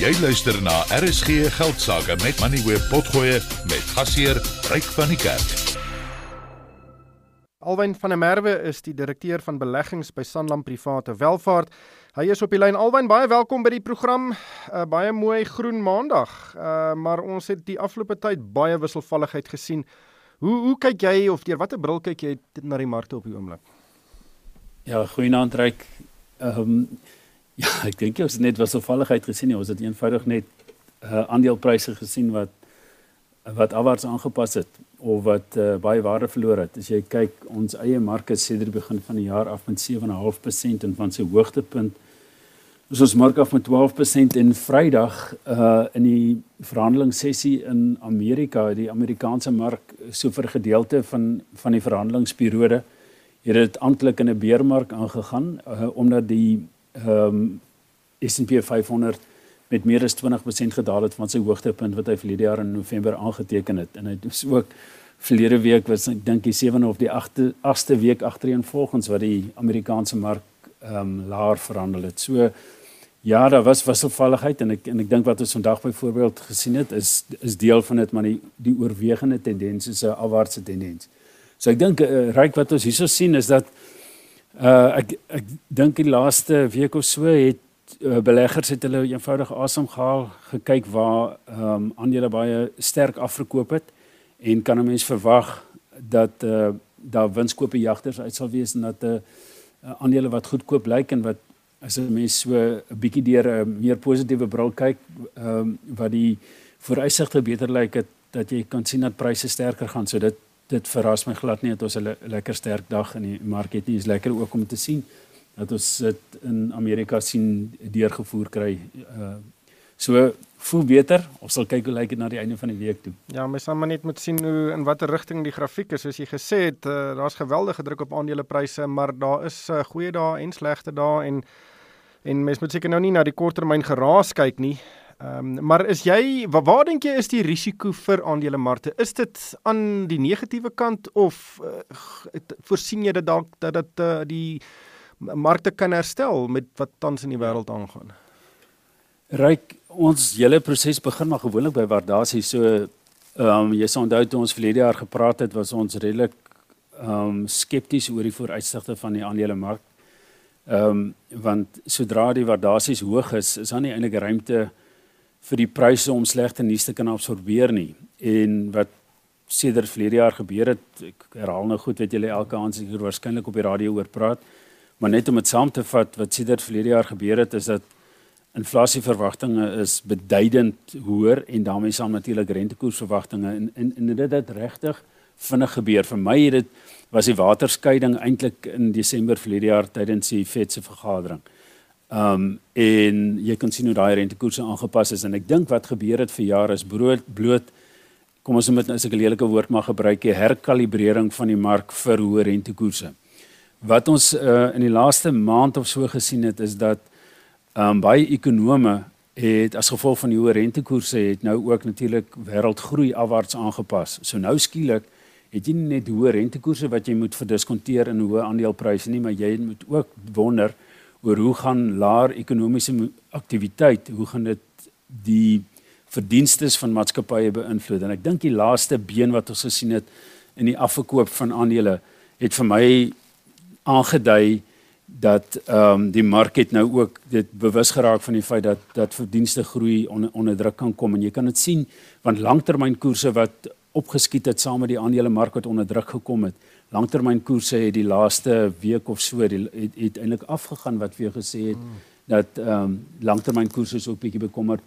Jy luister na RSG Geldsaake met Money Web Potgoe met gasheer Ryk van die Kerk. Alwyn van der Merwe is die direkteur van beleggings by Sanlam Private Welvaart. Hy is op die lyn. Alwyn, baie welkom by die program. Baie mooi groen maandag, maar ons het die afgelope tyd baie wisselvalligheid gesien. Hoe kyk jy, of deur watter bril kyk jy na die markte op die oomblik? Ja, goeienaand Ryk. Ja, ek dink jy ons het net wisselvalligheid gesien. Ons het eenvoudig net aandelepryse gesien wat afwaarts aangepas het of wat baie waarde verloor het. As jy kyk, ons eie mark is sedert die begin van die jaar af met 7,5% en van sy hoogtepunt is ons mark af met 12% en Vrydag in die verhandelingssessie in Amerika, die Amerikaanse mark, so vir gedeelte van die verhandelingsperiode, het dit amptelik in 'n beermark aangegaan, omdat die S&P 500 met meer as 20% gedaal het van sy hoogtepunt wat hy verlede jaar in November aangeteken het. En hy het ook verlede week, was ek dink die 7de of die 8ste week agtereenvolgens wat die Amerikaanse mark laer verhandel het. So ja, daar was wisselvalligheid en ek dink wat ons vandag byvoorbeeld gesien het is deel van dit, maar die oorwegende tendens is 'n afwaartse tendens. So ek dink Ryk, wat ons hierso sien is dat ek dink die laaste week of so het beleggers het hulle eenvoudig asem gehaal, gekyk waar aandele baie sterk afverkoop het en kan 'n mens verwag dat daar winskoopjagters uit sal wees en dat aandele wat goedkoop lyk en wat as 'n mens so 'n bietjie deur 'n meer positiewe bril kyk, wat die vooruitsigte beter lyk, dat jy kan sien dat pryse sterker gaan. So dit verras my glad nie dat ons 'n lekker sterk dag in die mark het nie. Is lekker ook om te sien dat ons dit in Amerika sien deurgevoer kry. So voel beter. Ons sal kyk hoe lyk dit na die einde van die week toe. Ja, mens sal maar net moet sien hoe in watter rigting die grafiek is. Soos jy gesê het, daar's geweldige druk op aandelepryse, maar daar is goeie dae en slegte dae en mens moet seker nou nie na die korttermyn geraas kyk nie. Maar waar dink jy is die risiko vir aandelemarkte? Is dit aan die negatiewe kant of voorsien jy dat dit die markte kan herstel met wat tans in die wêreld aangaan? Ryk, ons hele proses begin maar gewoonlik by waardasie. So jy sal onthou toe ons verlede jaar gepraat het, was ons redelik skepties oor die vooruitsigte van die aandelemark. Want sodra die waardasies hoog is daar nie eintlik ruimte vir die pryse om slegte nuus te kan absorbeer nie. En wat sedert verlede jaar gebeur het, ek herhaal nou goed wat julle elke aand seker waarskynlik op die radio oor praat, maar net om dit saam te vat, wat sedert verlede jaar gebeur het, is dat inflasieverwagtinge is beduidend hoër en daarmee saam natuurlik rentekoersverwagtinge en dit het regtig vinnig gebeur. Vir my was die waterskeiding eintlik in Desember verlede jaar tydens die Fed se vergadering. En jy kan sien hoe daai rentekoerse aangepas is en ek dink wat gebeur het vir jare is bloot, kom ons met as ek 'n lelike woord mag gebruik, die herkalibrering van die mark vir hoë rentekoerse. Wat ons in die laaste maand of so gesien het, is dat baie ekonome het as gevolg van die hoë rentekoerse het nou ook natuurlik wêreldgroei afwaarts aangepas. So nou skielik het jy nie net hoë rentekoerse wat jy moet verdiskonteer in hoë aandelepryse nie, maar jy moet ook wonder oor hoe gaan laer ekonomiese aktiwiteit, hoe gaan dit die verdienstes van maatskappye beïnvloed. En ek dink die laaste been wat ons gesien het in die afverkoop van aandele het vir my aangedui dat die mark het nou ook dit bewus geraak van die feit dat verdienste groei onder druk kan kom. En jy kan dit sien, want langtermynkoerse wat opgeskiet het saam met die aandelemark wat onder druk gekom het. Langtermynkoerse het die laaste week of so het eintlik afgegaan wat vir jou gesê het dat langtermynkoerse is ook bietjie bekommerd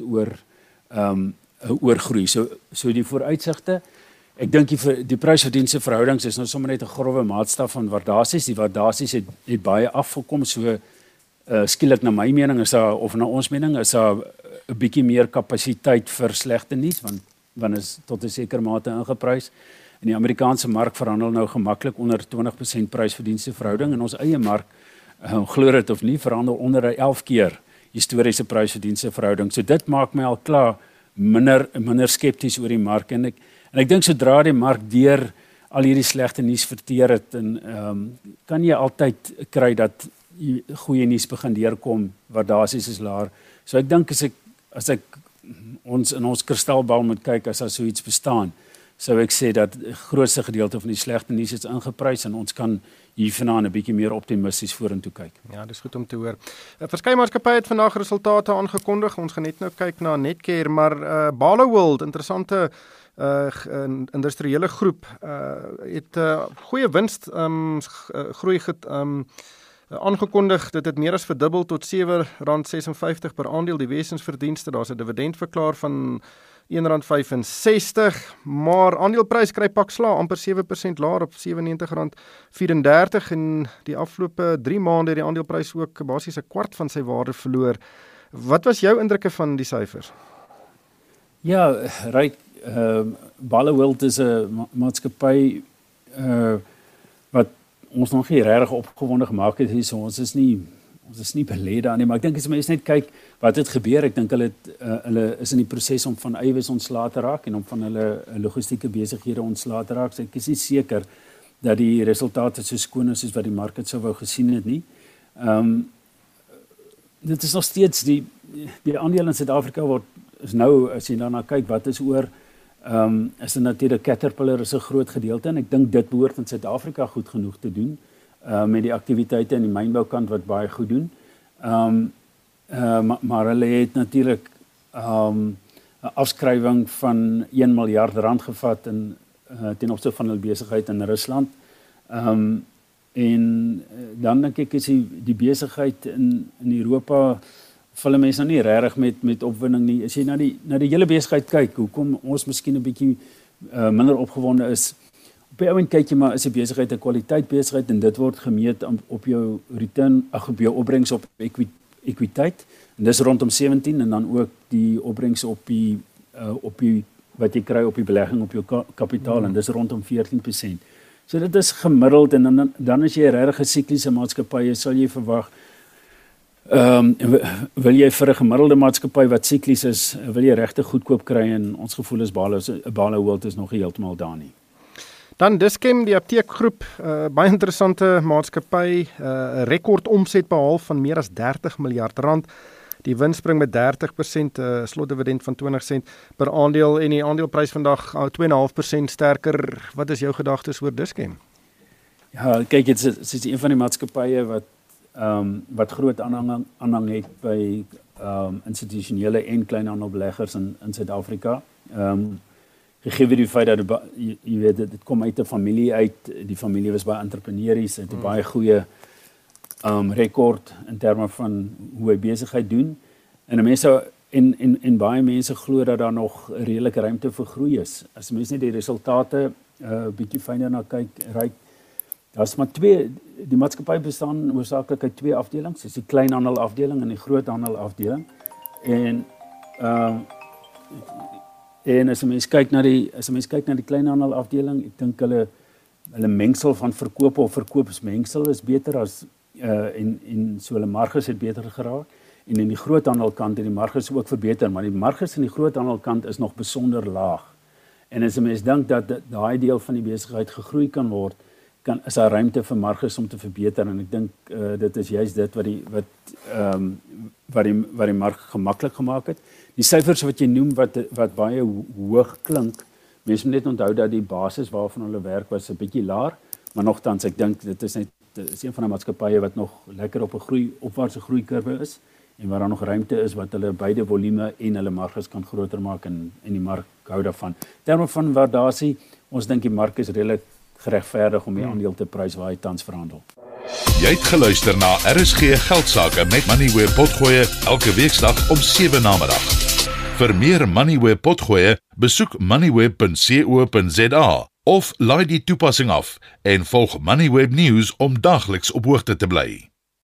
oor groei. So die vooruitsigte, ek dink die prysverdienste verhoudings is nou sommer net 'n grove maatstaf van waardasies. Die waardasies het baie afgekom, so skielik na my mening is daar, of na ons mening is daar 'n bietjie meer kapasiteit vir slegte nuus, want is tot 'n sekere mate ingeprys. En die Amerikaanse mark verhandel nou gemaklik onder 20% prysverdienste verhouding en ons eie mark, glo dit of nie, verhandel onder 'n 11 keer historiese prysverdienste verhouding. So dit maak my al klaar minder skepties oor die mark en ek dink sodra die mark deur al hierdie slegte nuus verteer het en kan jy altyd kry dat goeie nuus begin deurkom, waardasies is laer. So ek dink as ek as ek ons in ons kristalbal moet kyk as daar so iets bestaan, sou ek sê dat die grootste gedeelte van die slegte nuus is ingeprys en ons kan hier vanaand 'n bietjie meer optimisties vorentoe kyk. Ja, dis goed om te hoor. Verskeie maatskappye het vandag resultate aangekondig. Ons gaan net nou kyk na Netcare, maar Barloworld, interessante industriële groep, het goeie winst groei aangekondig. Dit het meer as verdubbel tot R7.56 per aandeel. Die wesensverdienste, daar's 'n dividend verklaar van R1.65, maar aandeleprys kry pak sla, amper 7% laer op R97.34 en die afgelope 3 maande het die aandeleprys ook basies 'n kwart van sy waarde verloor. Wat was jou indrukke van die syfers? Ja, Ryk, Barloworld is 'n maatskappy wat ons nog nie regtig opgewonde gemaak het hier, so ons is nie belê daar nie, maar ek dink as mense net kyk wat het gebeur, ek dink hulle is in die proses om van eiwis ontslae te raak en om van hulle logistieke besighede ontslae te raak. So ek is nie seker dat die resultate so skoon is soos wat die mark dit sou wou gesien het nie. Dit is nog steeds die aandele in Suid-Afrika is nou, as jy daarna kyk wat is oor, is dit natuurlik Caterpillar is 'n groot gedeelte en ek dink dit behoort in Suid-Afrika goed genoeg te doen met die aktiwiteite in die mynboukant wat baie goed doen. Maar hulle het natuurlik 'n afskrywing van R1 miljard gevat ten opsigte van hulle besigheid in Rusland. En dan dink ek is die besigheid in Europa hulle mense nou nie regtig met opwinding nie. As jy na die hele besigheid kyk, hoekom ons miskien 'n bietjie minder opgewonde is. Op die oomblik kyk jy maar is die besigheid 'n kwaliteit besigheid en dit word gemeet op jou return, op jou opbrengs op ekwiteit. En dis rondom 17 en dan ook die opbrengs op die wat jy kry op die belegging op jou kapitaal en dis rondom 14%. So dit is gemiddeld en dan as jy regtig 'n sikliese maatskappy is, sal jy verwag wil jy vir 'n gemiddelde maatskappy wat siklies is, wil jy regtig goedkoop kry en ons gevoel is Barloworld is nog nie heeltemal daar nie. Dan Dis-Chem, die apteekgroep, baie interessante maatskappy, rekord omset behaal van meer as R30 miljard. Die wins spring met 30%, slotdividend van 20 sent per aandeel en die aandeleprys vandag 2,5% sterker. Wat is jou gedagtes oor Dis-Chem? Ja, kyk, dit is een van die maatskappye wat groot aanhang het by institusionele en kleinhandelbeleggers in Suid-Afrika. Gegee die feit dat jy weet dit kom uit 'n familie uit, die familie was baie entrepreneurs, het 'n baie goeie rekord in terme van hoe hy besigheid doen. En mense en baie mense glo dat daar nog redelike ruimte vir groei is. As mense net die resultate bietjie fyner na kyk, Ryk, daar's maar die maatskappy bestaan hoofsaaklik uit 2 afdelings, dis die kleinhandel afdeling en die groothandel afdeling. En as 'n mens kyk na die kleinhandel afdeling, ek dink hulle mengsel van verkoop of verkoopsmengsel is beter as en so hulle marges het beter geraak. En in die groothandelkant het die marges ook verbeter, maar die marges in die groothandelkant is nog besonder laag. En as 'n mens dink dat daai deel van die besigheid gegroei kan word, is daar ruimte vir marges om te verbeter en ek dink dit is juist dit wat die mark gemaklik gemaak het. Die syfers wat jy noem wat baie hoog klink, mense moet net onthou dat die basis waarvan hulle werk was 'n bietjie laer, maar nogtans ek dink dit is een van die maatskappye wat nog lekker op 'n opwaartse groeikurwe is en waar daar nog ruimte is wat hulle beide volume en hulle marges kan groter maak en die mark hou daarvan. In terme van waardasie, ons dink die mark is redelik geregverdig om die aandeel te prys waar hy tans verhandel. Jy het geluister na RSG Geldsaake met Moneyweb Potgoe elke weeksdag om 7 namiddag. Vir meer Moneyweb Potgoe, besoek moneyweb.co.za of laai die toepassing af en volg Moneyweb News om dagliks op hoogte te bly.